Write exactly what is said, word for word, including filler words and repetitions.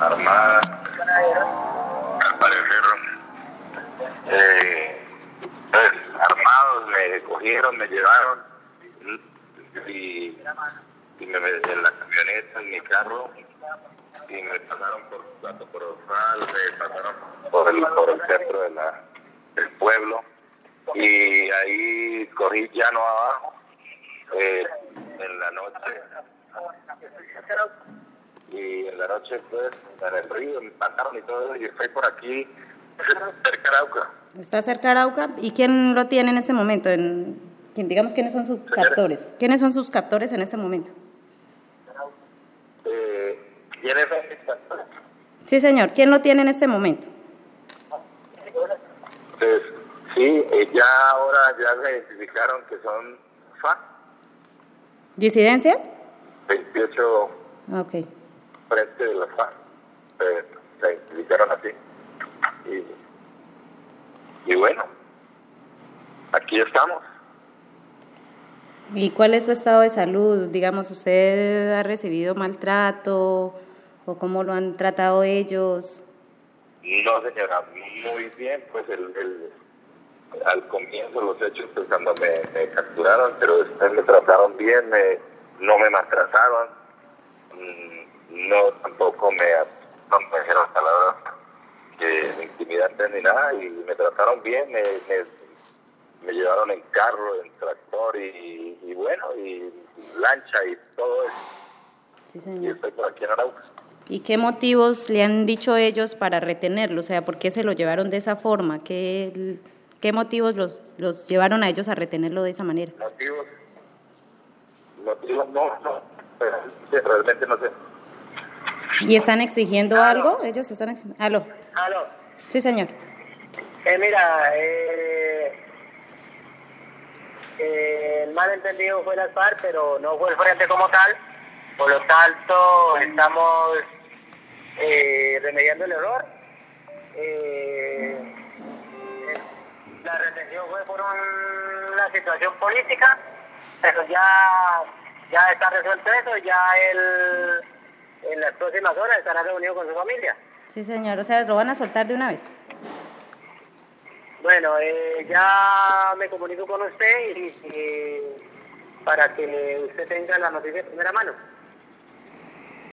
armada, al parecer, eh, pues, armados, me cogieron, me llevaron y, y me metí en la camioneta, en mi carro, y me pasaron por Plato Corozal, me pasaron por el, por el centro de la, del pueblo, y ahí cogí llano abajo, eh, en la noche, y en la noche pues en el río me pasaron y todo, y estoy por aquí cerca de Arauca. ¿Está cerca de Arauca? ¿Y quién lo tiene en este momento? En, digamos, ¿quiénes son sus captores? ¿Quiénes son sus captores en este momento? Eh, ¿Quiénes son mis captores? Sí, señor. ¿Quién lo tiene en este momento? Pues sí, eh, ya ahora ya se identificaron que son F A R C. ¿Disidencias? veintiocho Ok. frente de la F A R C. Eh, se identificaron así. Y, y bueno, aquí estamos. ¿Y cuál es su estado de salud? Digamos, ¿usted ha recibido maltrato o cómo lo han tratado ellos? No, señora, muy bien, pues el, el, al comienzo los hechos, pues cuando me, me capturaron, pero después me trataron bien, me, no me maltrataron, no tampoco me, no me dijeron palabras que me intimidantes ni nada, y me trataron bien, me, me, me llevaron en carro, en tractor y, y bueno, y lancha y todo eso. Sí, señor. Y estoy por aquí en Arauca. ¿Y qué motivos le han dicho ellos para retenerlo? O sea, ¿por qué se lo llevaron de esa forma? ¿Qué, qué motivos los, los llevaron a ellos a retenerlo de esa manera? ¿Motivos? Motivos no, no, pero realmente no sé. ¿Y están exigiendo ¿Aló? algo? Ellos están exigiendo. ¿Aló? Aló. Sí, señor. Eh, mira, eh, eh, el malentendido fue la F A R C, pero no fue el frente como tal. Por lo tanto, estamos eh, remediando el error. Eh, la retención fue por un, una situación política, pero ya, ya está resuelto eso, ya él en las próximas horas estará reunido con su familia. Sí, señor. O sea, ¿lo van a soltar de una vez? Bueno, eh, ya me comunico con usted y, y para que usted tenga la noticia de primera mano.